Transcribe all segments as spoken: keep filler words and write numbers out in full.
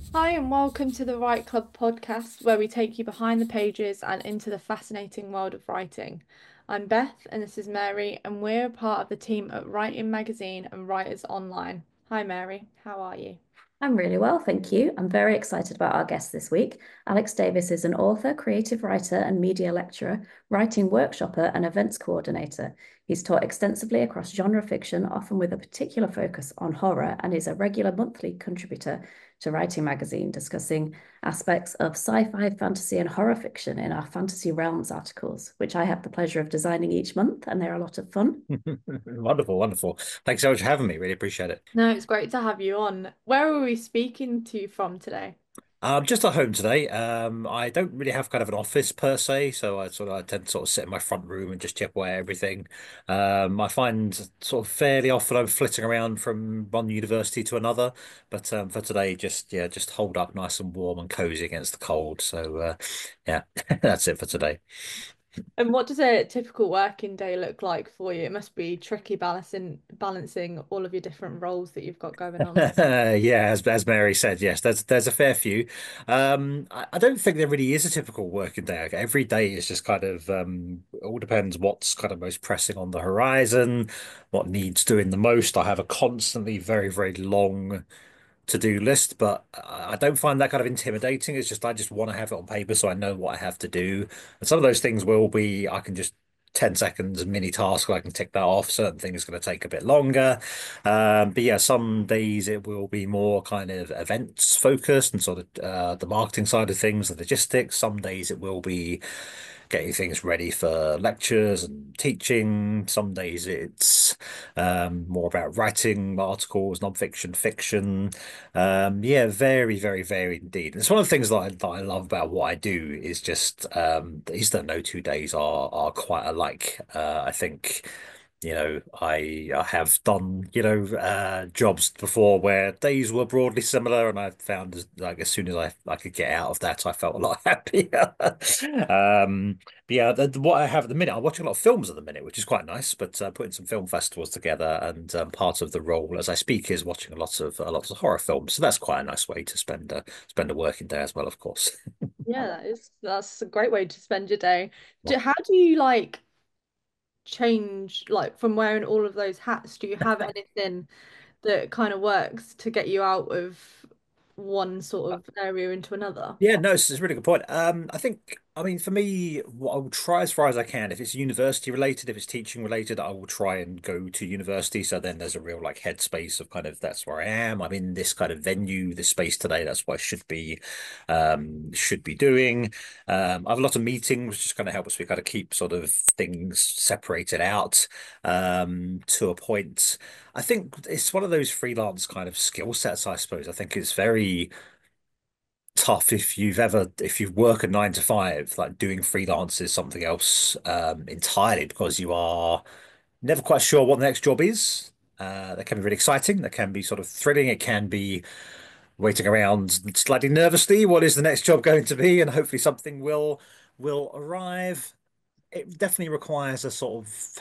Hi, and welcome to the Write Club podcast, where we take you behind the pages and into the fascinating world of writing. I'm Beth, and this is Mary, and we're a part of the team at Writing Magazine and Writers Online. Hi, Mary, how are you? I'm really well, thank you. I'm very excited about our guest this week. Alex Davis is an author, creative writer, and media lecturer, writing workshopper, and events coordinator. He's taught extensively across genre fiction, often with a particular focus on horror, and is a regular monthly contributor to Writing Magazine, discussing aspects of sci-fi, fantasy, and horror fiction in our Fantasy Realms articles, which I have the pleasure of designing each month, and they're a lot of fun. Wonderful, wonderful. Thanks so much for having me. Really appreciate it. No, it's great to have you on. Where are we speaking to from today? I'm just at home today. Um, I don't really have kind of an office per se, so I sort of I tend to sort of sit in my front room and just chip away at everything. Um, I find sort of fairly often I'm flitting around from one university to another, but um, for today, just yeah, just hold up nice and warm and cozy against the cold. So uh, yeah, that's it for today. And what does a typical working day look like for you? It must be tricky balancing balancing all of your different roles that you've got going on. Yeah, as as Mary said, yes, there's there's a fair few. Um, I, I don't think there really is a typical working day. Like, every day is just kind of um, it all depends what's kind of most pressing on the horizon, what needs doing the most. I have a constantly very, very long to-do list, but I I don't find that kind of intimidating. It's just I just want to have it on paper so I know what I have to do. And some of those things will be I can just ten seconds mini task, I can tick that off. Certain things are going to take a bit longer. Um, but yeah, some days it will be more kind of events focused and sort of uh, the marketing side of things, the logistics. Some days it will be getting things ready for lectures and teaching. Some days it's um, more about writing articles, non-fiction, fiction. Um, yeah, very, very varied indeed. It's one of the things that I, that I love about what I do is just um, these that no two days are are quite alike. Uh, I think. You know, I I have done, you know, uh, jobs before where days were broadly similar, and I found as, like as soon as I I could get out of that, I felt a lot happier. Um, but yeah, the, what I have at the minute, I'm watching a lot of films at the minute, which is quite nice. But uh, putting some film festivals together, and um, part of the role as I speak is watching a lot of a lot of horror films. So that's quite a nice way to spend a spend a working day as well, of course. Yeah, that is that's a great way to spend your day. Do, how do you like change like from wearing all of those hats? Do you have anything that kind of works to get you out of one sort of area into another? Yeah, no, it's, it's a really good point. Um, I think, I mean, for me, what I will try as far as I can, if it's university related, if it's teaching related, I will try and go to university. So then there's a real like headspace of kind of that's where I am. I'm in this kind of venue, this space today. That's what I should be, um, should be doing. Um, I have a lot of meetings, which just kind of helps me kind of keep sort of things separated out, um, to a point. I think it's one of those freelance kind of skill sets, I suppose. I think it's very tough if you've ever if you work a nine to five, like doing freelance is something else um entirely because you are never quite sure what the next job is. Uh that can be really exciting, that can be sort of thrilling, it can be waiting around slightly nervously, what is the next job going to be, and hopefully something will will arrive. It definitely requires a sort of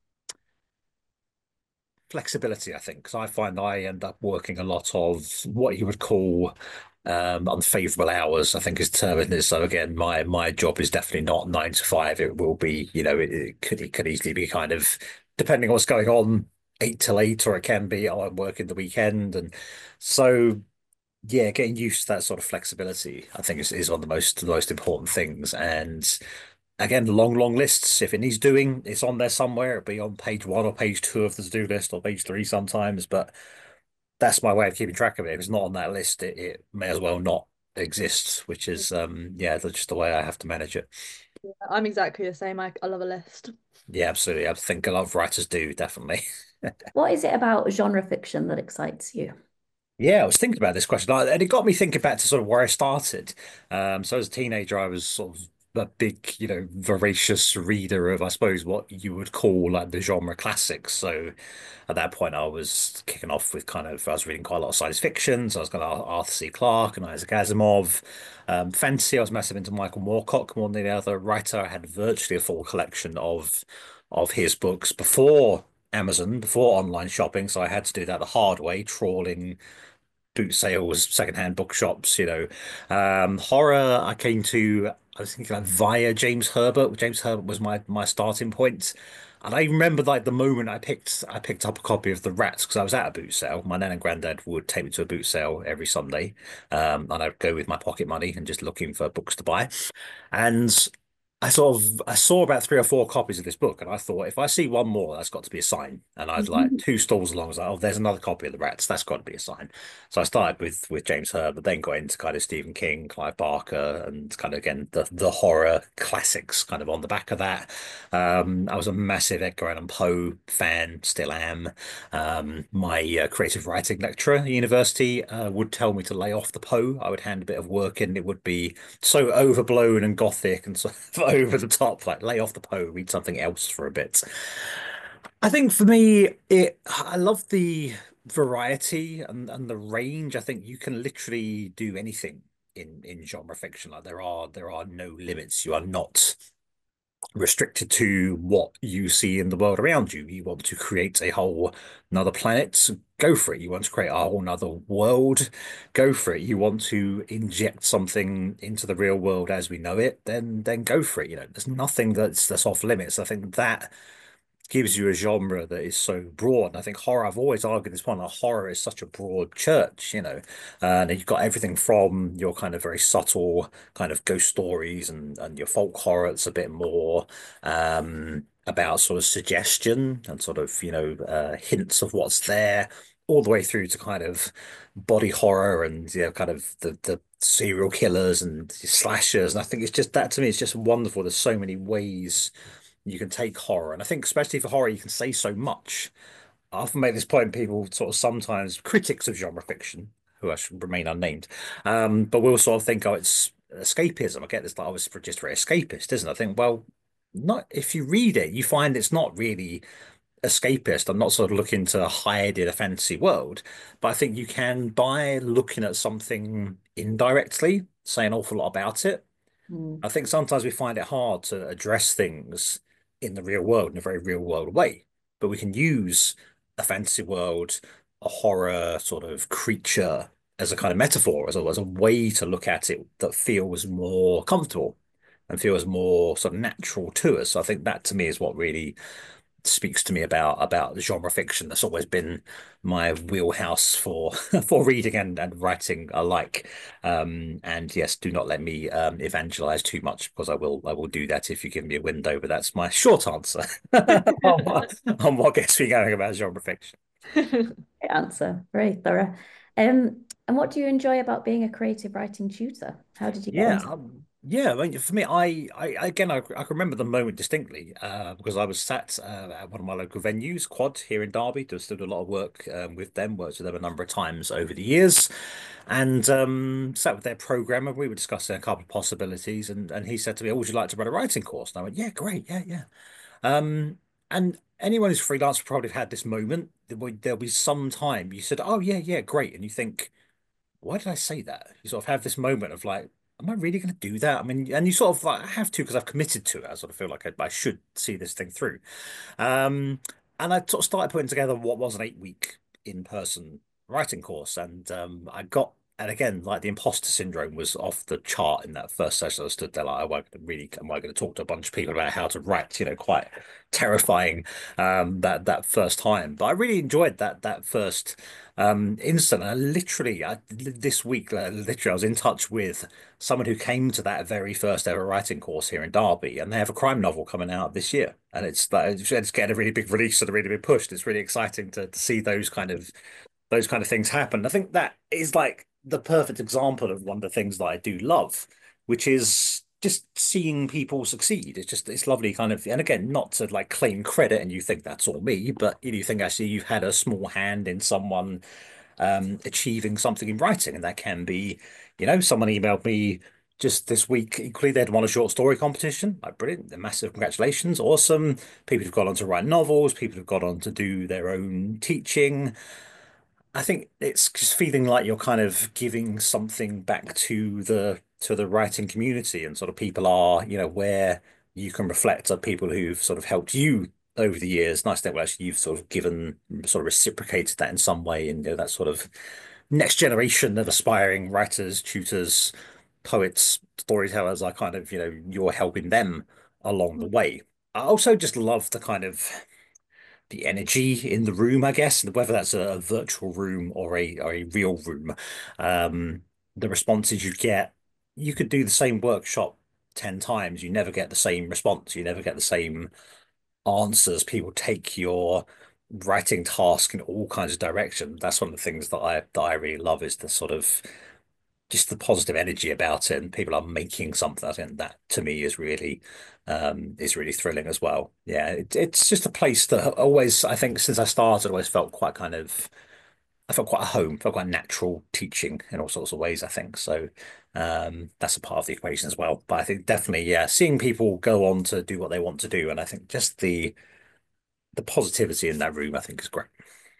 flexibility, I think, because I find I end up working a lot of what you would call um, unfavorable hours, I think is the term in this. So again, my my job is definitely not nine to five. It will be, you know, it, it could it could easily be kind of depending on what's going on, eight till eight, or it can be oh, I'm working the weekend, and so yeah, getting used to that sort of flexibility, I think is, is one of the most the most important things. And again, long, long lists. If it needs doing, it's on there somewhere. It'll be on page one or page two of the to-do list or page three sometimes. But that's my way of keeping track of it. If it's not on that list, it, it may as well not exist, which is um yeah, that's just the way I have to manage it. I'm exactly the same. I, I love a list. Yeah, absolutely. I think a lot of writers do, definitely. What is it about genre fiction that excites you? Yeah, I was thinking about this question, and it got me thinking back to sort of where I started. Um, so as a teenager, I was sort of a big, you know, voracious reader of, I suppose, what you would call like the genre classics. So at that point, I was kicking off with kind of, I was reading quite a lot of science fiction. So I was going to Arthur C. Clarke and Isaac Asimov. Um, fantasy, I was massive into Michael Moorcock more than any other writer. I had virtually a full collection of of his books before Amazon, before online shopping. So I had to do that the hard way, trawling boot sales, secondhand bookshops, you know. Um, horror, I came to, I was thinking like via James Herbert. James Herbert was my my starting point. And I remember like the moment I picked I picked up a copy of The Rats because I was at a boot sale. My nan and granddad would take me to a boot sale every Sunday. Um, and I'd go with my pocket money and just looking for books to buy. And I sort of I saw about three or four copies of this book, and I thought if I see one more, that's got to be a sign. And I was like two stalls along, I was like, oh, there's another copy of The Rats, that's got to be a sign. So I started with with James Herbert, then got into kind of Stephen King, Clive Barker, and kind of again the the horror classics kind of on the back of that. Um, I was a massive Edgar Allan Poe fan, still am. Um, my uh, creative writing lecturer at university uh, would tell me to lay off the Poe. I would hand a bit of work in, it would be so overblown and gothic and sort of over the top, like lay off the Poe, read something else for a bit. I think for me, it I love the variety and, and the range. I think you can literally do anything in in genre fiction. Like there are there are no limits. You are not restricted to what you see in the world around you. You want to create a whole another planet, go for it. You want to create a whole another world, go for it. You want to inject something into the real world as we know it, then then go for it. You know, there's nothing that's that's off limits. I think that gives you a genre that is so broad. And I think horror, I've always argued this one, that horror is such a broad church, you know, and you've got everything from your kind of very subtle kind of ghost stories and, and your folk horror that's a bit more um, about sort of suggestion and sort of, you know, uh, hints of what's there, all the way through to kind of body horror and, you know, kind of the, the serial killers and slashers. And I think it's just that to me, it's just wonderful. There's so many ways you can take horror. And I think especially for horror, you can say so much. I often make this point, people sort of sometimes critics of genre fiction, who I should remain unnamed, um, but we'll sort of think, oh, it's escapism. I get this, like, oh, it's just very escapist, isn't it? I think, well, not if you read it, you find it's not really escapist. I'm not sort of looking to hide in a fantasy world, but I think you can, by looking at something indirectly, say an awful lot about it. Mm. I think sometimes we find it hard to address things in the real world in a very real world way, but we can use a fantasy world, a horror sort of creature as a kind of metaphor, as a, as a way to look at it that feels more comfortable and feels more sort of natural to us. So I think that to me is what really speaks to me about about genre fiction. That's always been my wheelhouse for for reading and, and writing alike. Um, and yes, do not let me um, evangelize too much because I will I will do that if you give me a window. But that's my short answer on, what, on what gets me going about genre fiction. Great answer. Very thorough. Um, and what do you enjoy about being a creative writing tutor? How did you get Yeah, into um, yeah. I mean, for me, I, I again, I, I can remember the moment distinctly uh, because I was sat uh, at one of my local venues, Quad, here in Derby. Does still do a lot of work um, with them. Worked with them a number of times over the years, and um, sat with their programmer. We were discussing a couple of possibilities, and and he said to me, "Oh, would you like to run a writing course?" And I went, "Yeah, great, yeah, yeah." Um, and anyone who's freelance probably have had this moment. There will- There'll be some time you said, "Oh, yeah, yeah, great," and you think, why did I say that? You sort of have this moment of like, am I really going to do that? I mean, and you sort of like, I have to because I've committed to it. I sort of feel like I, I should see this thing through. Um, and I sort of started putting together what was an eight week in-person writing course. And um, I got, and again, like the imposter syndrome was off the chart in that first session. I stood there like, am I gonna really, am I going to talk to a bunch of people about how to write? You know, quite terrifying um, that that first time. But I really enjoyed that that first um, instant. I literally, I, this week, uh, literally, I was in touch with someone who came to that very first ever writing course here in Derby, and they have a crime novel coming out this year, and it's like it's getting a really big release and a really big push. It's really exciting to, to see those kind of those kind of things happen. I think that is like the perfect example of one of the things that I do love, which is just seeing people succeed. It's just it's lovely kind of, and again, not to like claim credit and you think that's all me, but you think actually you've had a small hand in someone um, achieving something in writing. And that can be, you know, someone emailed me just this week. Equally, they'd won a short story competition. Like, brilliant. Massive congratulations. Awesome. People who've gone on to write novels, people who've gone on to do their own teaching. I think it's just feeling like you're kind of giving something back to the to the writing community and sort of people are, you know, where you can reflect on people who've sort of helped you over the years. Nice that well, actually you've sort of given sort of reciprocated that in some way and you know, that sort of next generation of aspiring writers, tutors, poets, storytellers are kind of, you know, you're helping them along the way. I also just love the kind of the energy in the room, I guess, whether that's a, a virtual room or a or a real room. Um, the responses you get, you could do the same workshop ten times, you never get the same response, you never get the same answers. People take your writing task in all kinds of directions. That's one of the things that I that I really love is the sort of just the positive energy about it, and people are making something. I think that to me is really um is really thrilling as well. Yeah, it, it's just a place that always, I think since I started, always felt quite kind of I felt quite at home, felt quite natural teaching in all sorts of ways, I think. So um that's a part of the equation as well. But I think definitely, yeah, seeing people go on to do what they want to do, and I think just the the positivity in that room, I think is great.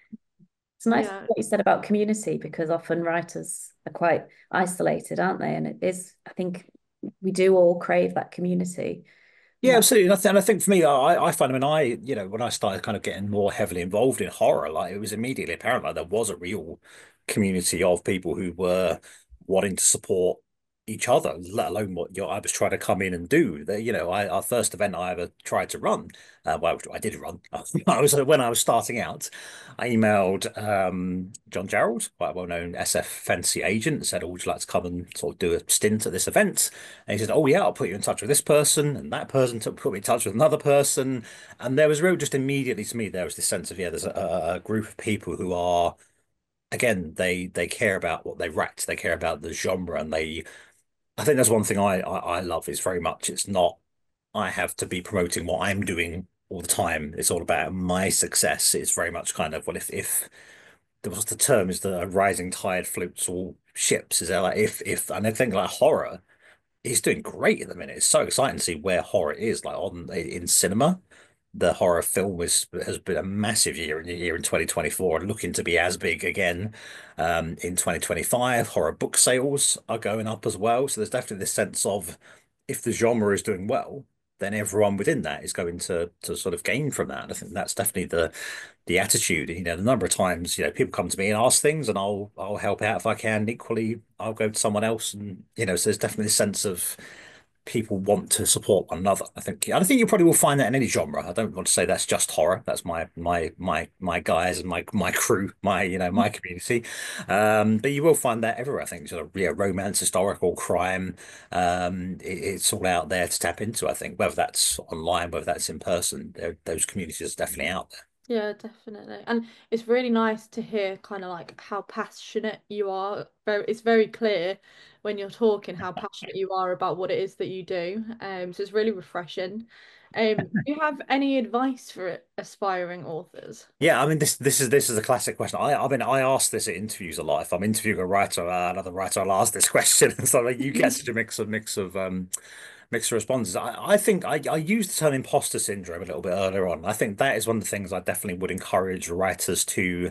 It's nice Yeah. what you said about community because often writers are quite isolated, aren't they? And it is, I think we do all crave that community. And Yeah, that, absolutely. And I, th and I think for me, I, I find, I mean, I, you know, when I started kind of getting more heavily involved in horror, like it was immediately apparent like there was a real community of people who were wanting to support each other, let alone what you know, I was trying to come in and do. The, you know, I, our first event I ever tried to run, uh, well, I did run. I was when I was starting out, I emailed um, John Gerald, quite a well-known S F fantasy agent, said, "Oh, would you like to come and sort of do a stint at this event?" And he said, "Oh yeah, I'll put you in touch with this person," and that person took put me in touch with another person, and there was real just immediately to me there was this sense of yeah, there's a, a group of people who are again they they care about what they write, they care about the genre, and they I think that's one thing I I, I love is very much it's not I have to be promoting what I'm doing all the time. It's all about my success. It's very much kind of well if if there was the term is the rising tide floats all ships. Is that like if if and I think like horror he's doing great at the minute. It's so exciting to see where horror is like on in cinema. The horror film was has been a massive year in the year in twenty twenty-four and looking to be as big again um, in twenty twenty-five. Horror book sales are going up as well. So there's definitely this sense of if the genre is doing well, then everyone within that is going to to sort of gain from that. I think that's definitely the the attitude. You know, the number of times, you know, people come to me and ask things and I'll I'll help out if I can. Equally, I'll go to someone else and you know, so there's definitely a sense of people want to support one another. I think I think you probably will find that in any genre. I don't want to say that's just horror. That's my my my my guys and my my crew, my you know my community. Um, but you will find that everywhere. I think sort of yeah, romance, historical, crime. Um, it, it's all out there to tap into. I think whether that's online, whether that's in person, there, those communities are definitely out there. Yeah, definitely. And it's really nice to hear kind of like how passionate you are. Very, it's very clear when you're talking how passionate you are about what it is that you do. Um, so it's really refreshing. Um, do you have any advice for aspiring authors? Yeah, I mean this this is this is a classic question. I I mean I ask this at interviews a lot. If I'm interviewing a writer, uh, another writer, I'll ask this question. And so like you get such a mix of mix of um mix of responses. I, I think I, I used the term imposter syndrome a little bit earlier on. I think that is one of the things I definitely would encourage writers to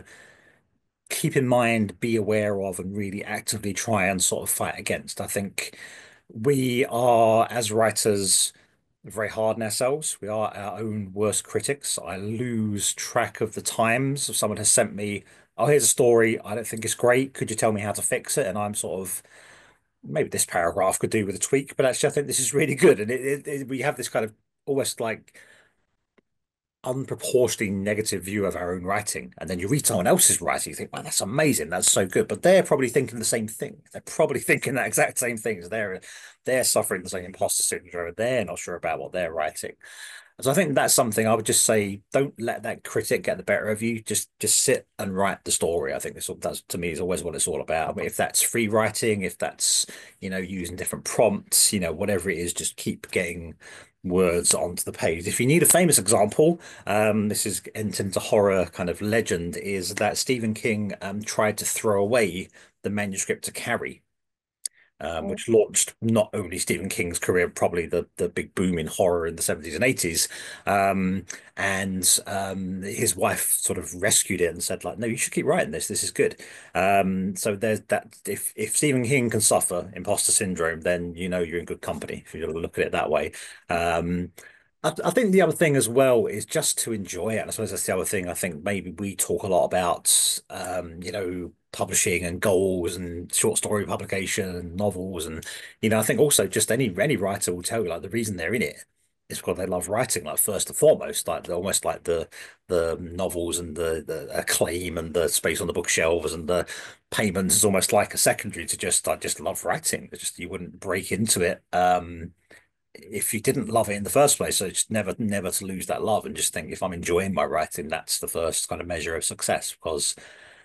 keep in mind, be aware of, and really actively try and sort of fight against. I think we are, as writers, very hard on ourselves. We are our own worst critics. I lose track of the times if someone has sent me, oh, here's a story. I don't think it's great. Could you tell me how to fix it? And I'm sort of, maybe this paragraph could do with a tweak, but actually, I think this is really good. And it, it, it, we have this kind of almost like unproportionately negative view of our own writing. And then you read someone else's writing, you think, wow, that's amazing. That's so good. But they're probably thinking the same thing. They're probably thinking that exact same things. They're they're suffering the same imposter syndrome. They're not sure about what they're writing. So I think that's something I would just say, don't let that critic get the better of you. Just just sit and write the story. I think this that's to me is always what it's all about. I mean, if that's free writing, if that's, you know, using different prompts, you know, whatever it is, just keep getting words onto the page. If you need a famous example, um, this is into horror kind of legend, is that Stephen King um tried to throw away the manuscript to Carrie um, which launched not only Stephen King's career, probably the the big boom in horror in the seventies and eighties. Um, and um, his wife sort of rescued it and said, like, no, you should keep writing this. This is good. Um, so there's that. If if Stephen King can suffer imposter syndrome, then you know you're in good company if you look at it that way. Um, I, I think the other thing as well is just to enjoy it. And I suppose that's the other thing. I think maybe we talk a lot about, um, you know, publishing and goals and short story publication and novels. And, you know, I think also just any any writer will tell you like the reason they're in it is because they love writing, like first and foremost, like they're almost like the the novels and the, the acclaim and the space on the bookshelves and the payments is almost like a secondary to just I just love writing. It's just you wouldn't break into it. Um, if you didn't love it in the first place. So just never, never to lose that love and just think if I'm enjoying my writing, that's the first kind of measure of success. Because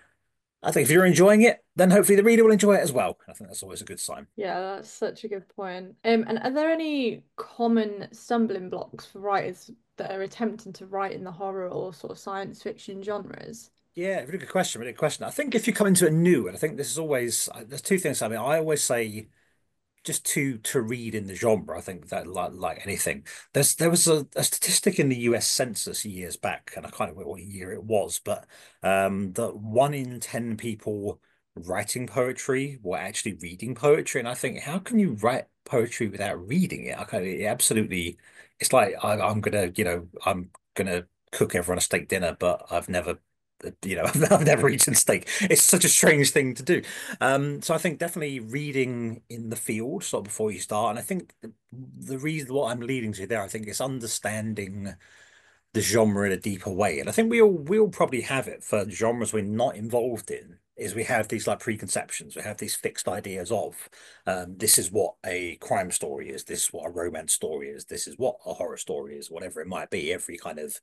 I think if you're enjoying it, then hopefully the reader will enjoy it as well. I think that's always a good sign. Yeah, that's such a good point. Um, and are there any common stumbling blocks for writers that are attempting to write in the horror or sort of science fiction genres? Yeah, really good question. Really good question. I think if you come into it new, and I think this is always, there's two things. I mean, I always say just to to read in the genre, I think that like like anything, there's there was a, a statistic in the U S Census years back, and I can't remember what year it was, but um, that one in ten people writing poetry were actually reading poetry, and I think how can you write poetry without reading it? I kind of absolutely, it's like I, I'm gonna, you know, I'm gonna cook everyone a steak dinner, but I've never. You know, I've never eaten steak. It's such a strange thing to do. Um, so I think definitely reading in the field sort of before you start. And I think the, the reason what I'm leading to there, I think is understanding the genre in a deeper way. And I think we all we all probably have it for genres we're not involved in, is we have these like preconceptions, we have these fixed ideas of um, this is what a crime story is, this is what a romance story is, this is what a horror story is, whatever it might be. Every kind of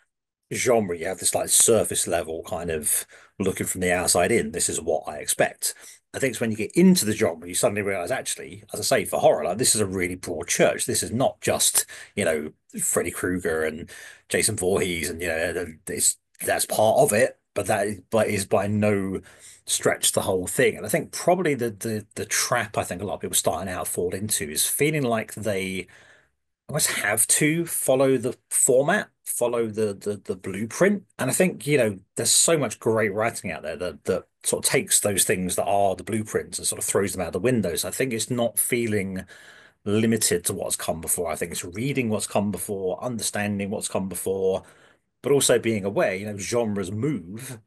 genre, you have this like surface level kind of looking from the outside in. This is what I expect. I think it's when you get into the genre, you suddenly realize, actually, as I say, for horror, like this is a really broad church. This is not just, you know, Freddy Krueger and Jason Voorhees, and you know, it's that's part of it, but that is, but is by no stretch the whole thing. And I think probably the the the trap I think a lot of people starting out fall into is feeling like they almost have to follow the format, follow the, the the blueprint. And I think, you know, there's so much great writing out there that that sort of takes those things that are the blueprints and sort of throws them out the windows. I think it's not feeling limited to what's come before. I think it's reading what's come before, understanding what's come before, but also being aware, you know, genres move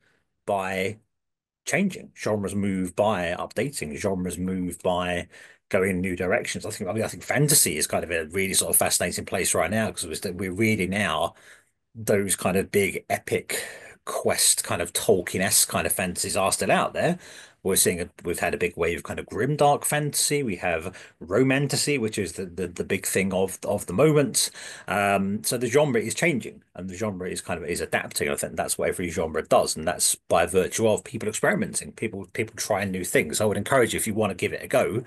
by changing. Genres move by updating. Genres move by going in new directions. I think, I mean, I think fantasy is kind of a really sort of fascinating place right now because we're reading now those kind of big epic quest kind of Tolkien-esque kind of fantasies are still out there. We're seeing a, we've had a big wave of kind of grimdark fantasy. We have romantasy, which is the, the the big thing of of the moment. Um, so the genre is changing, and the genre is kind of is adapting. I think that's what every genre does, and that's by virtue of people experimenting, people people trying new things. I would encourage you if you want to give it a go,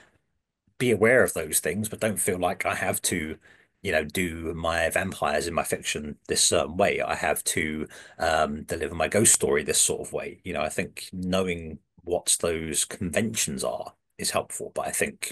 be aware of those things, but don't feel like I have to, you know, do my vampires in my fiction this certain way. I have to um, deliver my ghost story this sort of way. You know, I think knowing what those conventions are is helpful, but I think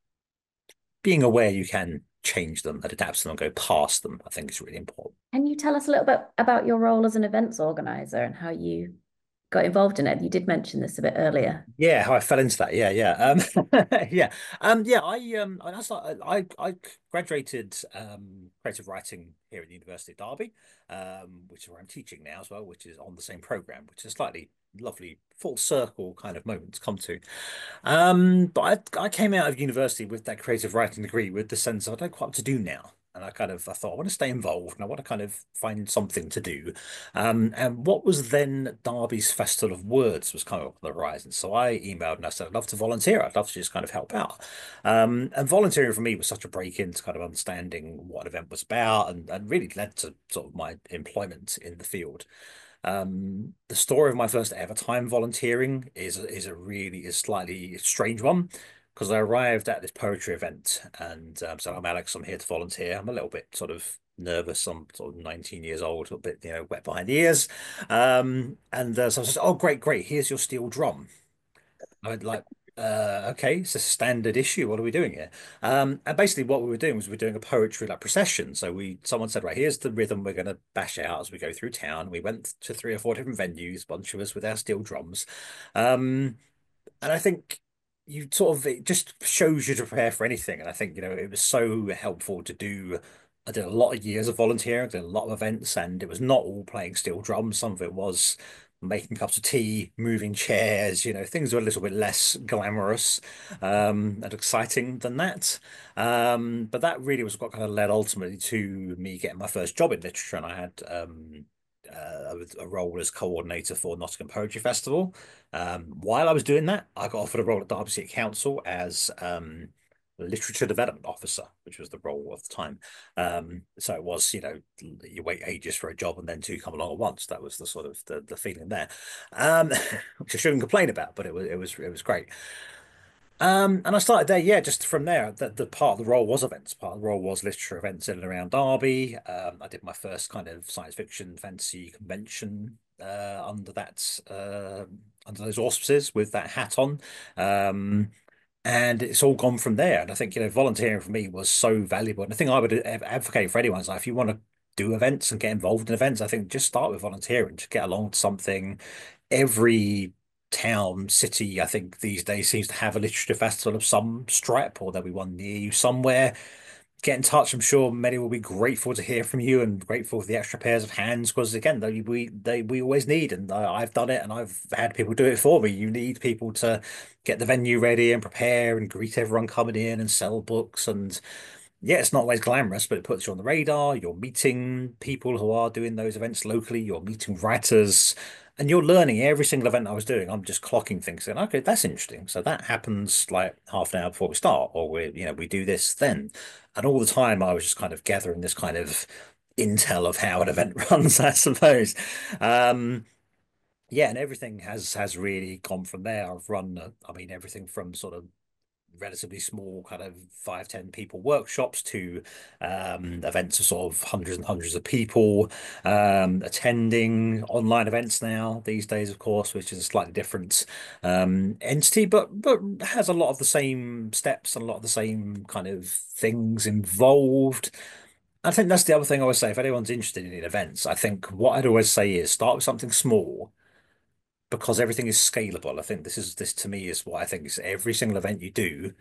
being aware you can change them and adapt to them and go past them, I think is really important. Can you tell us a little bit about your role as an events organizer and how you got involved in it? You did mention this a bit earlier. Yeah, how I fell into that. Yeah, yeah. Um yeah. Um yeah, I um I that's like I I graduated um creative writing here at the University of Derby, um, which is where I'm teaching now as well, which is on the same program, which is a slightly lovely full circle kind of moment to come to. Um, but I I came out of university with that creative writing degree with the sense of I don't quite what to do now. And I kind of I thought I want to stay involved and I want to kind of find something to do. Um, and what was then Derby's Festival of Words was coming up on the horizon. So I emailed and I said, I'd love to volunteer. I'd love to just kind of help out. Um, and volunteering for me was such a break into kind of understanding what an event was about and, and really led to sort of my employment in the field. Um, the story of my first ever time volunteering is is a really is slightly strange one because I arrived at this poetry event and um, so I'm Alex. I'm here to volunteer. I'm a little bit sort of nervous. I'm sort of nineteen years old, a little bit you know wet behind the ears. Um, and uh, so I was just, oh great, great. Here's your steel drum. I'd like, uh, okay, it's a standard issue. What are we doing here? Um, and basically, what we were doing was we were doing a poetry like procession. So we, someone said, right, here's the rhythm we're going to bash out as we go through town. We went to three or four different venues, a bunch of us with our steel drums. Um, and I think you sort of, it just shows you to prepare for anything. And I think, you know, it was so helpful to do I did a lot of years of volunteering, did a lot of events, and it was not all playing steel drums. Some of it was making cups of tea, moving chairs, you know, things were a little bit less glamorous um, and exciting than that. Um, but that really was what kind of led ultimately to me getting my first job in literature. And I had um, uh, a role as coordinator for Nottingham Poetry Festival. Um, while I was doing that, I got offered a role at Derby City Council as um, literature development officer, which was the role of the time. Um, so it was, you know, you wait ages for a job and then two come along at once. That was the sort of the, the feeling there, um, which I shouldn't complain about, but it was it was it was great. Um, and I started there, yeah, just from there. The, the part of the role was events. Part of the role was literature events in and around Derby. Um, I did my first kind of science fiction fantasy convention uh, under that uh, under those auspices with that hat on. Um, and it's all gone from there. And I think, you know, volunteering for me was so valuable. And the thing I would advocate for anyone is like, if you want to do events and get involved in events, I think just start with volunteering, just get along to something. Every town, city, I think these days seems to have a literature festival of some stripe, or there'll be one near you somewhere. Get in touch. I'm sure many will be grateful to hear from you and grateful for the extra pairs of hands because again, they, we they we always need, and I, I've done it, and I've had people do it for me. You need people to get the venue ready and prepare and greet everyone coming in and sell books, and yeah, it's not always glamorous, but it puts you on the radar. You're meeting people who are doing those events locally. You're meeting writers, and you're learning every single event I was doing. I'm just clocking things and okay, that's interesting. So that happens like half an hour before we start, or we, you know, we do this then. And all the time I was just kind of gathering this kind of intel of how an event runs, I suppose. Um, yeah, and everything has has really gone from there. I've run, uh, I mean, everything from sort of relatively small kind of five ten people workshops to um, events of sort of hundreds and hundreds of people um, attending online events now these days, of course, which is a slightly different um, entity, but but has a lot of the same steps and a lot of the same kind of things involved. I think that's the other thing I always say. If anyone's interested in events, I think what I'd always say is start with something small because everything is scalable. I think this is this to me is what I think is every single event you do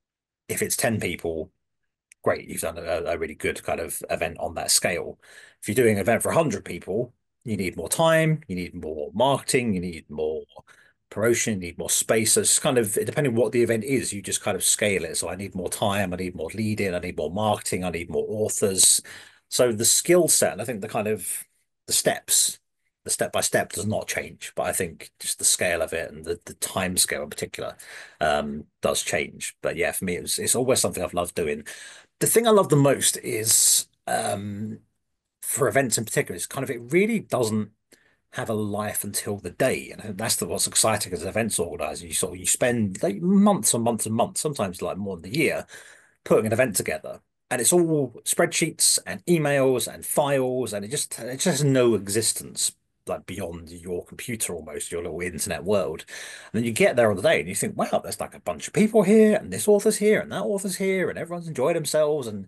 if it's ten people, great, you've done a, a really good kind of event on that scale. If you're doing an event for one hundred people, you need more time, you need more marketing, you need more promotion, you need more space. So it's kind of depending on what the event is, you just kind of scale it. So I need more time, I need more lead in, I need more marketing, I need more authors. So the skill set, and I think the kind of the steps, the step by step does not change, but I think just the scale of it and the, the time scale in particular um, does change. But yeah, for me, it's it's always something I've loved doing. The thing I love the most is um, for events in particular, is kind of it really doesn't have a life until the day, and that's the, what's exciting as an events organizer. You sort of you spend like months and months and months, sometimes like more than a year, putting an event together. And it's all spreadsheets and emails and files, and it just it just has no existence like beyond your computer almost, your little internet world. And then you get there on the day and you think, wow, there's like a bunch of people here, and this author's here, and that author's here, and everyone's enjoyed themselves. And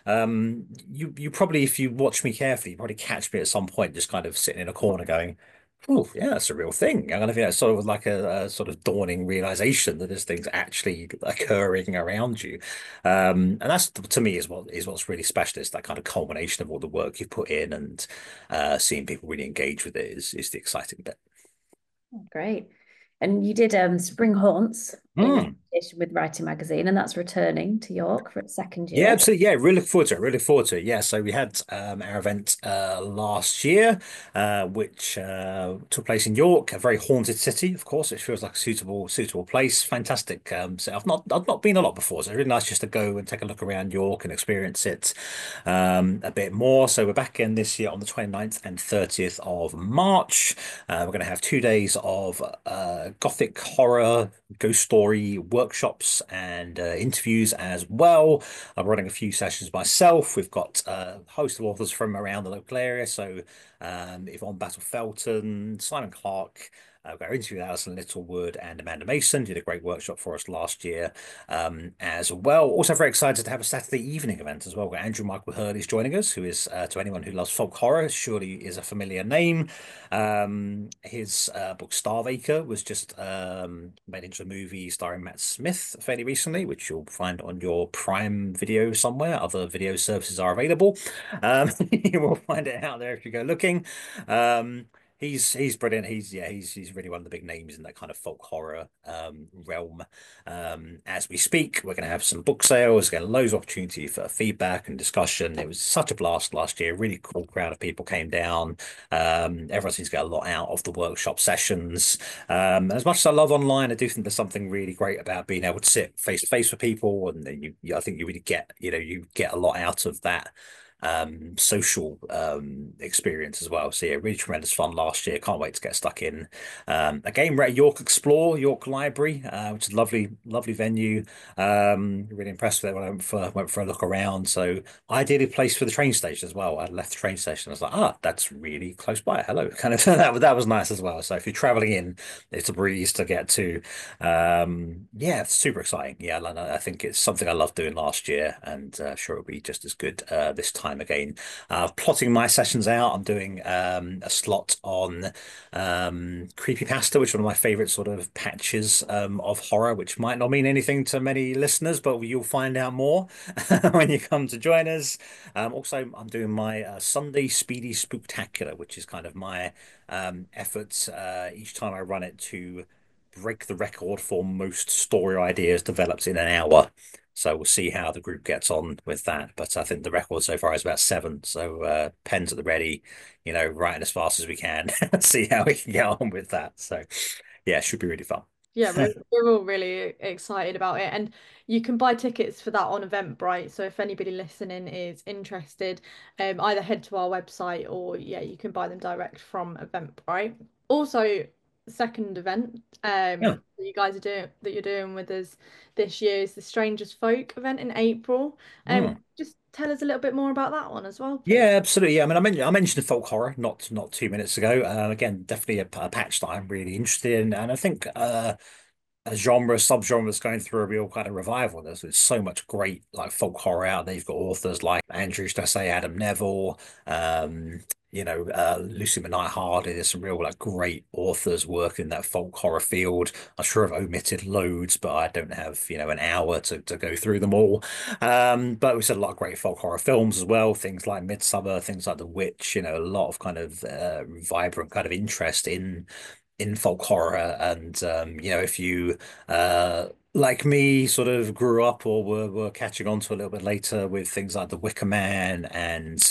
um you you probably, if you watch me carefully, you probably catch me at some point just kind of sitting in a corner going, oh, yeah, that's a real thing. And I think it's sort of like a, a sort of dawning realization that this thing's actually occurring around you. Um, and that's to me is what is what's really special is that kind of culmination of all the work you've put in and uh, seeing people really engage with it is is the exciting bit. Great. And you did um, Spring Haunts in Mm. association with Writing Magazine, and that's returning to York for its second Yeah, year. absolutely. Yeah, really look forward to it. Really look forward to it. Yeah, so we had um, our event uh, last year, uh, which uh, took place in York, a very haunted city, of course. It feels like a suitable suitable place. Fantastic. Um, so I've not I've not been a lot before, so it's really nice just to go and take a look around York and experience it um, a bit more. So we're back in this year on the twenty ninth and thirtieth of March. Uh, we're going to have two days of uh, Gothic horror, ghost story workshops and uh, interviews as well. I'm running a few sessions myself. We've got uh, a host of authors from around the local area. So um, Yvonne Battle Felton, Simon Clark, Uh, we got our interview with Alison Littlewood and Amanda Mason, did a great workshop for us last year um, as well. Also very excited to have a Saturday evening event as well. We've got Andrew Michael Hurley's joining us, who is, uh, to anyone who loves folk horror, surely is a familiar name. Um, his uh, book Starvacre was just um, made into a movie starring Matt Smith fairly recently, which you'll find on your Prime Video somewhere. Other video services are available. Um, you will find it out there if you go looking. Um, He's he's brilliant. He's yeah, he's he's really one of the big names in that kind of folk horror um, realm. Um, as we speak, we're going to have some book sales, getting loads of opportunity for feedback and discussion. It was such a blast last year. Really cool crowd of people came down. Um, everyone seems to get a lot out of the workshop sessions. Um, as much as I love online, I do think there's something really great about being able to sit face to face with people, and then you, you I think you really get you know you get a lot out of that um social um experience as well. So yeah, really tremendous fun last year. Can't wait to get stuck in. Um again, we're at York Explore, York Library, uh, which is a lovely, lovely venue. Um really impressed with it when I went for went for a look around. So ideally placed for the train station as well. I left the train station. I was like, ah, that's really close by. Hello. Kind of that, that was nice as well. So if you're traveling in, it's a breeze to get to. Um yeah, it's super exciting. Yeah, I I think it's something I loved doing last year, and uh, sure it'll be just as good uh, this time again. Uh, plotting my sessions out, I'm doing um, a slot on um, creepypasta, which is one of my favorite sort of patches um, of horror, which might not mean anything to many listeners, but you'll find out more when you come to join us. Um, also, I'm doing my uh, Sunday Speedy Spooktacular, which is kind of my um, efforts uh, each time I run it to break the record for most story ideas developed in an hour. So we'll see how the group gets on with that. But I think the record so far is about seven. So uh, pens at the ready, you know, writing as fast as we can. See how we can get on with that. So yeah, it should be really fun. Yeah, we're, we're all really excited about it. And you can buy tickets for that on Eventbrite. So if anybody listening is interested, um, either head to our website or yeah, you can buy them direct from Eventbrite. Also, second event Yeah. um that you guys are doing that you're doing with us this year is the Strangers Folk event in April. Um, Mm. just tell us a little bit more about that one as well, please. Yeah, absolutely. Yeah, I mean, I mentioned I mentioned folk horror not not two minutes ago. Uh, again, definitely a, a patch that I'm really interested in, and I think uh, a genre, subgenre that's going through a real kind of revival. There's, there's so much great like folk horror out there. You've got authors like Andrew Stessay, Adam Neville, um, you know, uh, Lucy McKnight Hardy. There's some real like great authors working in that folk horror field. I'm sure I've omitted loads, but I don't have, you know, an hour to, to go through them all. Um, but we said a lot of great folk horror films as well, things like Midsummer, things like The Witch, you know, a lot of kind of uh, vibrant kind of interest in in folk horror. And um, you know, if you uh like me sort of grew up or were, were catching on to a little bit later with things like The Wicker Man and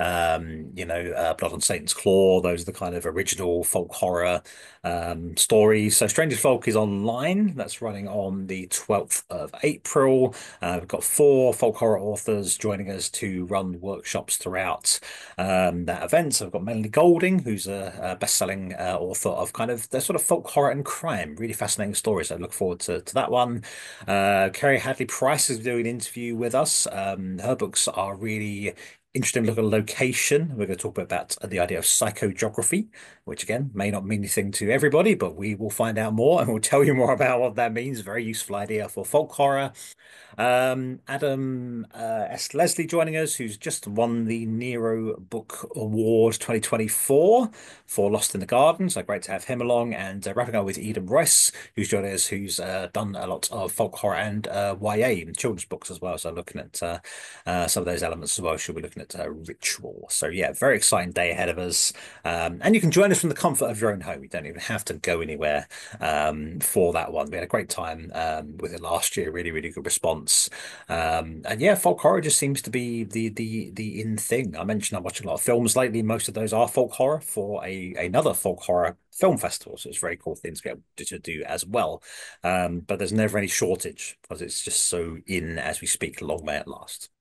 um you know uh, Blood on Satan's Claw, those are the kind of original folk horror um stories. So Strangers Folk is online. That's running on the twelfth of April. Uh, we've got four folk horror authors joining us to run workshops throughout um, that event. So I've got Melanie Golding, who's a, a best-selling uh, author of kind of the sort of folk horror and crime, really fascinating stories. I look forward to, to that one. Uh, Kerry Hadley Price is doing an interview with us. Um, her books are really interesting. Look at location. We're going to talk about the idea of psychogeography, which again may not mean anything to everybody, but we will find out more and we'll tell you more about what that means. Very useful idea for folk horror. Um, Adam uh, S. Leslie joining us, who's just won the Nero Book Award twenty twenty-four for Lost in the Garden. So great to have him along. And uh, wrapping up with Eden Royce, who's joining us, who's uh, done a lot of folk horror and uh, Y A and children's books as well. So looking at uh, uh, some of those elements as well. She'll be looking at uh, Ritual. So yeah, very exciting day ahead of us. Um, and you can join us from the comfort of your own home. You don't even have to go anywhere um, for that one. We had a great time um, with it last year. Really, really good response. Um, and yeah, folk horror just seems to be the the the in thing. I mentioned I'm watching a lot of films lately. Most of those are folk horror for a another folk horror film festival. So it's very cool things to get to, to do as well. Um, but there's never any shortage because it's just so in as we speak. Long may it last.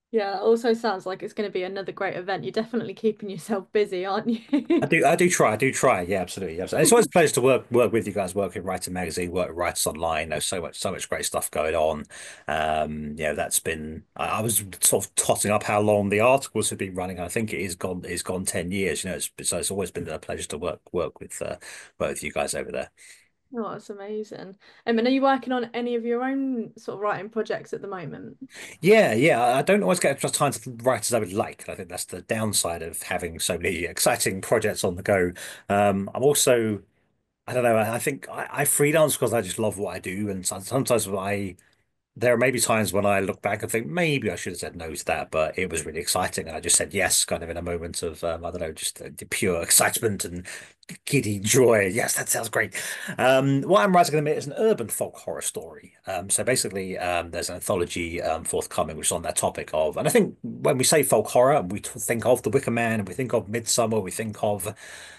Yeah, that also sounds like it's going to be another great event. You're definitely keeping yourself busy, aren't I you? do, I do try, I do try. Yeah, absolutely. Absolutely. It's always a pleasure to work work with you guys, work with Writer Magazine, work with Writers Online. There's so much, so much great stuff going on. Um, you know, that's been. I, I was sort of totting up how long the articles have been running. I think it is gone, it's gone ten years. You know, it's so it's always been a pleasure to work work with uh, both you guys over there. Oh, that's amazing. Um, and are you working on any of your own sort of writing projects at the moment? Yeah, yeah. I I don't always get as much time to write as I would like. I think that's the downside of having so many exciting projects on the go. Um, I'm also I don't know. I I think I, I freelance because I just love what I do, and so- sometimes I there are maybe times when I look back and think maybe I should have said no to that, but it was really exciting, and I just said yes, kind of in a moment of um, I don't know, just the, the pure excitement and giddy joy. Yes, that sounds great. Um, what I'm writing at the minute is an urban folk horror story. Um, so basically, um, there's an anthology um, forthcoming which is on that topic of, and I think when we say folk horror, we t- think of The Wicker Man, we think of Midsummer, we think of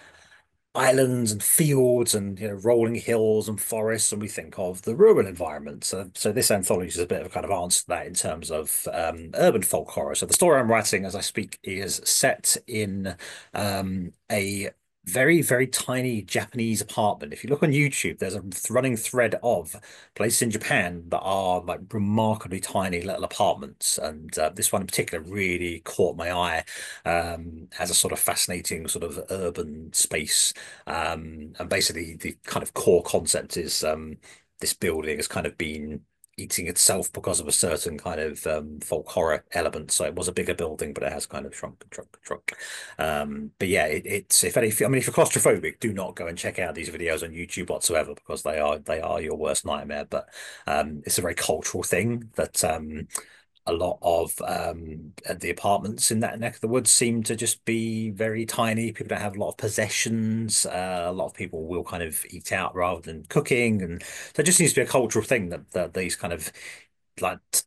islands and fields and you know rolling hills and forests, and we think of the rural environment. So, so this anthology is a bit of a kind of answer to that in terms of um, urban folk horror. So the story I'm writing as I speak is set in um, a very, very tiny Japanese apartment. If you look on YouTube, there's a running thread of places in Japan that are like remarkably tiny little apartments, and uh, this one in particular really caught my eye um, as a sort of fascinating sort of urban space. Um, and basically, the kind of core concept is um, this building has kind of been eating itself because of a certain kind of um, folk horror element. So it was a bigger building, but it has kind of shrunk and shrunk and shrunk. Um, but yeah, it, it's if any, I mean, if you're claustrophobic, do not go and check out these videos on YouTube whatsoever because they are they are your worst nightmare. But um, it's a very cultural thing that um, a lot of um, the apartments in that neck of the woods seem to just be very tiny. People don't have a lot of possessions. Uh, a lot of people will kind of eat out rather than cooking, and so it just seems to be a cultural thing that, that these kind of like t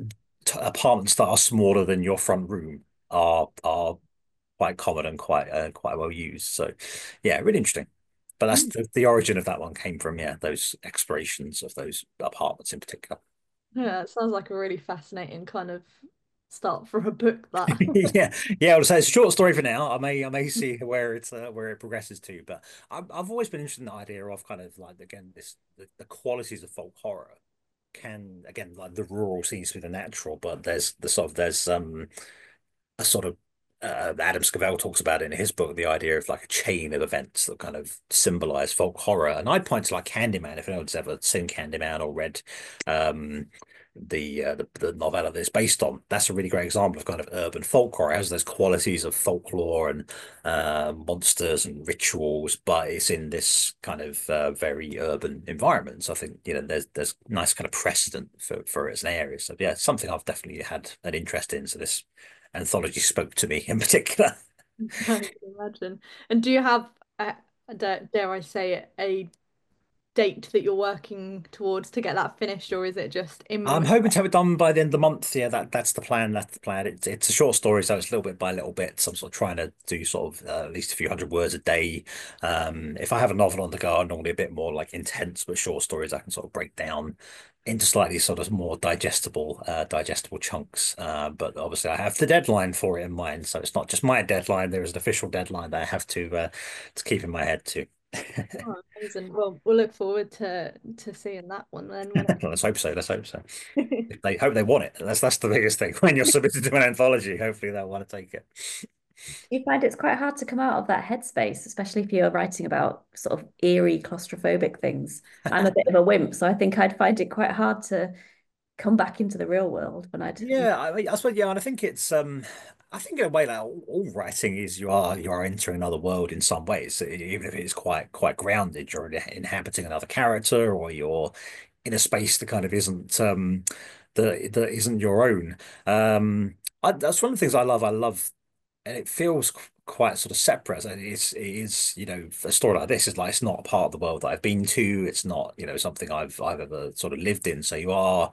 t apartments that are smaller than your front room are are quite common and quite uh, quite well used. So, yeah, really interesting. But that's Mm. the, the origin of that one came from yeah those explorations of those apartments in particular. Yeah, it sounds like a really fascinating kind of start for a book that. Yeah, yeah. I'll say it's a short story for now. I may, I may see where it's uh, where it progresses to, but I've I've always been interested in the idea of kind of like again this the, the qualities of folk horror can again like the rural seems to be the natural, but there's the sort of there's um a sort of uh, Adam Scavell talks about it in his book, the idea of like a chain of events that kind of symbolize folk horror. And I'd point to like Candyman, if anyone's ever seen Candyman or read um, the, uh, the the novella that it's based on. That's a really great example of kind of urban folk horror. It has those qualities of folklore and uh, monsters and rituals, but it's in this kind of uh, very urban environment. So I think you know there's there's nice kind of precedent for for it as an area. So yeah, it's something I've definitely had an interest in. So this anthology spoke to me in particular. I can imagine. And do you have, uh, dare, dare I say it, a date that you're working towards to get that finished, or is it just I'm imminent? hoping to have it done by the end of the month. Yeah, that that's the plan. That's the plan. It's it's a short story, so it's little bit by little bit. So I'm sort of trying to do sort of uh, at least a few hundred words a day. Um, if I have a novel on the go, I'm normally a bit more like intense, but short stories I can sort of break down into slightly sort of more digestible, uh, digestible chunks. Uh, but obviously I have the deadline for it in mind, so it's not just my deadline. There is an official deadline that I have to uh, to keep in my head too. Oh, amazing. Well, we'll look forward to to seeing that one then when Let's hope so. Let's hope so. it. If they hope they want it. That's that's the biggest thing. When you're submitted to an anthology, hopefully they'll want to take it. You find it's quite hard to come out of that headspace, especially if you're writing about sort of eerie, claustrophobic things. I'm a bit of a wimp, so I think I'd find it quite hard to come back into the real world when I'd. Yeah, I mean, I suppose, yeah, and I think it's um I think in a way like all, all writing is you are you are entering another world in some ways, e- even if it is quite quite grounded. You're in- inhabiting another character, or you're in a space that kind of isn't um that that isn't your own. Um, I, that's one of the things I love. I love, and it feels qu- quite sort of separate. So it's it is you know a story like this is like it's not a part of the world that I've been to. It's not you know something I've I've ever sort of lived in. So you are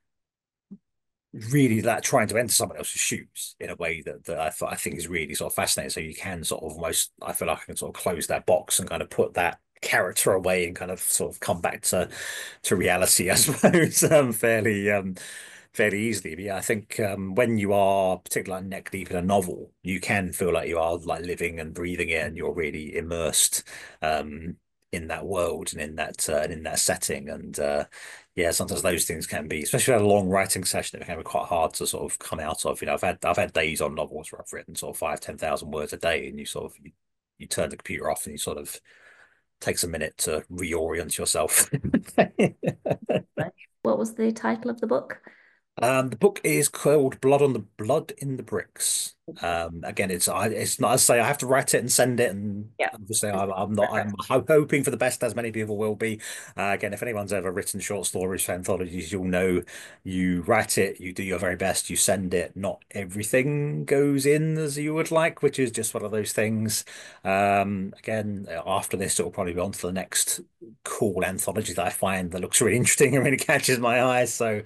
really that trying to enter someone else's shoes in a way that, that I thought I think is really sort of fascinating. So you can sort of almost I feel like I can sort of close that box and kind of put that character away and kind of sort of come back to to reality, I suppose, um, fairly um fairly easily. But yeah, I think um, when you are particularly like neck deep in a novel, you can feel like you are like living and breathing it, and you're really immersed um, in that world and in that uh, and in that setting. And uh, yeah, sometimes those things can be, especially at a long writing session, it can be quite hard to sort of come out of. You know, I've had I've had days on novels where I've written sort of five, ten thousand words a day, and you sort of you, you turn the computer off and you sort of takes a minute to reorient yourself. What was the title of the book? Um, the book is called Blood on the Blood in the Bricks. Um, again, it's I it's not as I say I have to write it and send it, and Yeah. obviously I'm, I'm not I'm ho- hoping for the best, as many people will be. Uh, again, if anyone's ever written short stories for anthologies, you'll know you write it, you do your very best, you send it. Not everything goes in as you would like, which is just one of those things. Um, again, after this, it'll probably be on to the next cool anthology that I find that looks really interesting and really catches my eye. So.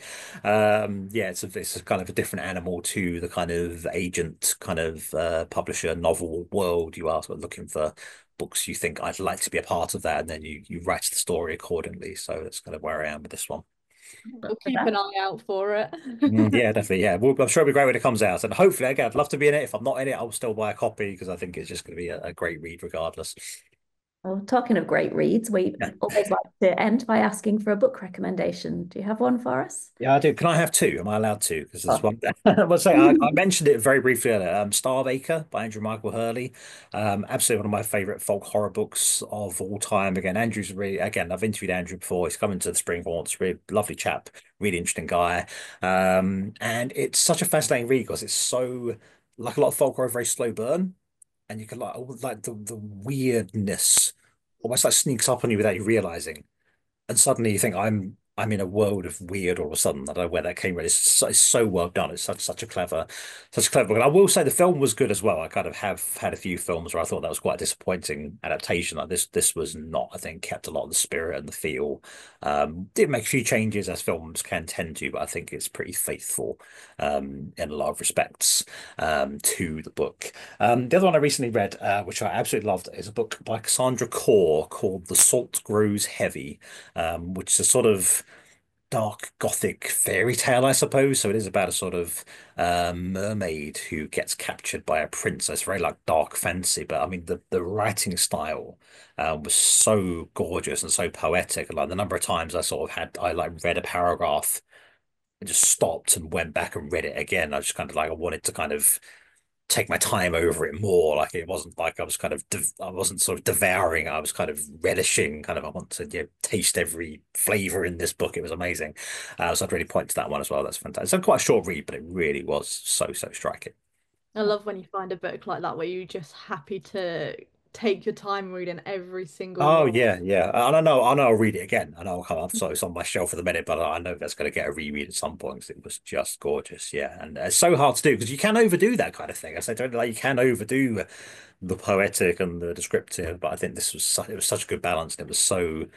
Um, yeah, it's a, it's a kind of a different animal to the kind of agent, kind of uh, publisher novel world. You are sort of looking for books you think I'd like to be a part of that, and then you you write the story accordingly. So that's kind of where I am with this one. We'll keep an eye out for it. Mm, yeah, definitely. Yeah, well, I'm sure it'll be great when it comes out, and hopefully, again, I'd love to be in it. If I'm not in it, I'll still buy a copy because I think it's just going to be a, a great read regardless. Well, talking of great reads, we always like to end by asking for a book recommendation. Do you have one for us? Yeah, I do. Can I have two? Am I allowed to? Because there's Oh. one. Well, say I, I mentioned it very briefly earlier. Um, Starbaker by Andrew Michael Hurley. Um, absolutely one of my favorite folk horror books of all time. Again, Andrew's really. Again, I've interviewed Andrew before. He's coming to the Spring Haunts. Really lovely chap. Really interesting guy. Um, and it's such a fascinating read because it's so like a lot of folk horror, very slow burn, and you can like all like the the weirdness almost like sneaks up on you without you realizing, and suddenly you think I'm I'm in a world of weird all of a sudden. I don't know where that came from. It's so, it's so well done. It's such such a clever, such a clever book. And I will say the film was good as well. I kind of have had a few films where I thought that was quite a disappointing adaptation. Like this this was not. I think kept a lot of the spirit and the feel. Um, did make a few changes as films can tend to, but I think it's pretty faithful um, in a lot of respects um, to the book. Um, the other one I recently read, uh, which I absolutely loved, is a book by Cassandra Core called The Salt Grows Heavy, um, which is a sort of dark gothic fairy tale, I suppose. So it is about a sort of uh, mermaid who gets captured by a princess, very like dark fantasy. But I mean, the the writing style uh, was so gorgeous and so poetic. Like the number of times I sort of had, I like read a paragraph and just stopped and went back and read it again. I just kind of like I wanted to kind of take my time over it more. Like it wasn't like I was kind of dev I wasn't sort of devouring. I was kind of relishing. Kind of I want to, you know, taste every flavor in this book. It was amazing. Uh, so I'd really point to that one as well. That's fantastic. It's quite a short read, but it really was so so striking. I love when you find a book like that where you're just happy to take your time reading every single Oh line. yeah, yeah. And I know, I know I'll read it again. I know I'll come up, so it's on my shelf for the minute, but I know that's going to get a reread at some point 'cause it was just gorgeous. Yeah, and it's so hard to do because you can overdo that kind of thing. I say, don't like you can overdo the poetic and the descriptive, but I think this was su it was such a good balance, and it was so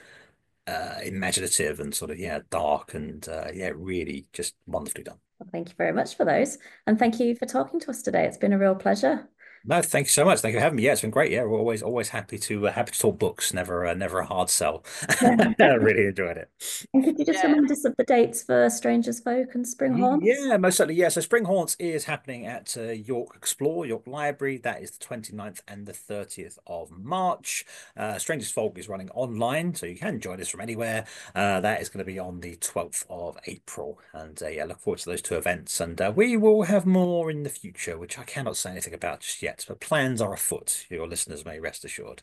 uh, imaginative and sort of yeah dark and uh, yeah really just wonderfully done. Well, thank you very much for those. And thank you for talking to us today. It's been a real pleasure. No, thank you so much. Thank you for having me. Yeah, it's been great. Yeah, we're always always happy to uh, happy to talk books. Never uh, never a hard sell. I really enjoyed it. And could you just Yeah. remind us of the dates for Strangers Folk and Spring Haunts? Yeah, most certainly. Yeah, so Spring Haunts is happening at uh, York Explore, York Library. That is the twenty-ninth and the thirtieth of March. Uh, Strangers Folk is running online, so you can join us from anywhere. Uh, that is going to be on the twelfth of April. And uh, yeah, look forward to those two events. And uh, we will have more in the future, which I cannot say anything about just yet, but plans are afoot. Your listeners may rest assured.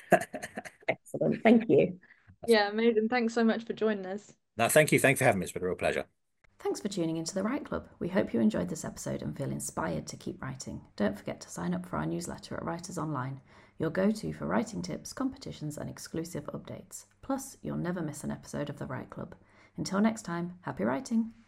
Excellent. Thank you. Yeah, amazing. Thanks so much for joining us. No, thank you. Thank you for having me. It's been a real pleasure. Thanks for tuning into the Write Club. We hope you enjoyed this episode and feel inspired to keep writing. Don't forget to sign up for our newsletter at Writers Online, your go-to for writing tips, competitions, and exclusive updates. Plus, you'll never miss an episode of the Write Club. Until next time, happy writing!